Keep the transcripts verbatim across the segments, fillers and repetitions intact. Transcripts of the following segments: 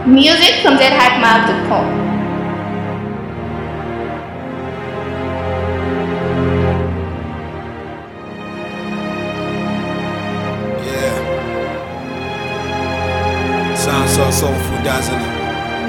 Music from zed hype mouth dot com. Yeah. Sounds so soulful, doesn't it?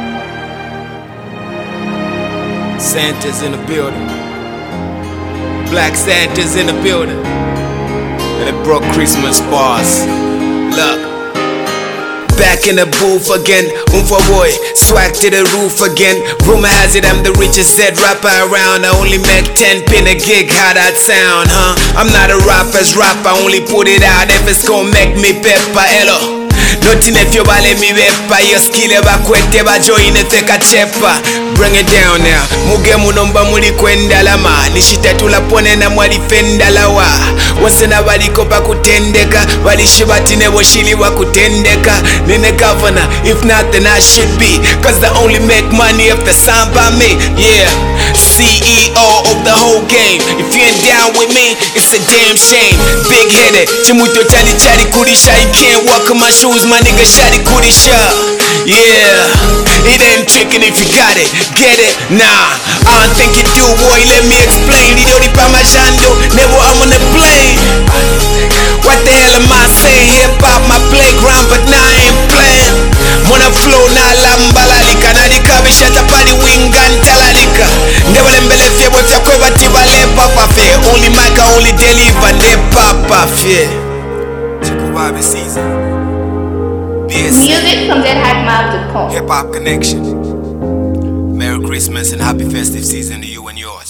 Santa's in the building. Black Santa's in the building. And it broke Christmas bars. Look. Back in the booth again, Oompa boy, swag to the roof again. Rumor has it I'm the richest dead rapper around. I only make ten pin a gig, how that sound, huh? I'm not a rapper's rapper, only put it out if it's gonna make me pepper, hello. Nothing if you bale mi wepa, your skill eba kwete ba join theka chepa. Bring it down now, muge munomba muli kwenda lama. Nishita tulapone na mwali fenda lawa. Wasena baliko pa kutendeka, balishi batine woshili wa kutendeka. Nene governor, if not then I should be. Cause they only make money if they sign by me, yeah. C E O of the whole game. If you ain't down with me, it's a damn shame. Big headed, chimuto chali chali kurisha. You can't walk in my shoes, my nigga shadi kurisha. Yeah, it ain't tricking if you got it, get it? Nah, I don't think you do, boy, let me explain. It only by my jando, never I'm on the plane. What the hell am I saying? Hip hop my playground, but now I ain't playing. Mona flow na lambalalika, na dikabisha tapani wingan talalika. Never mbele fye boy fya kweba tiba le papa fye. Only mic I only deliver ne papa fye. Chikubabe season. Music from zed hype mouth dot com. Hip Hop Connection. Merry Christmas and happy festive season to you and yours.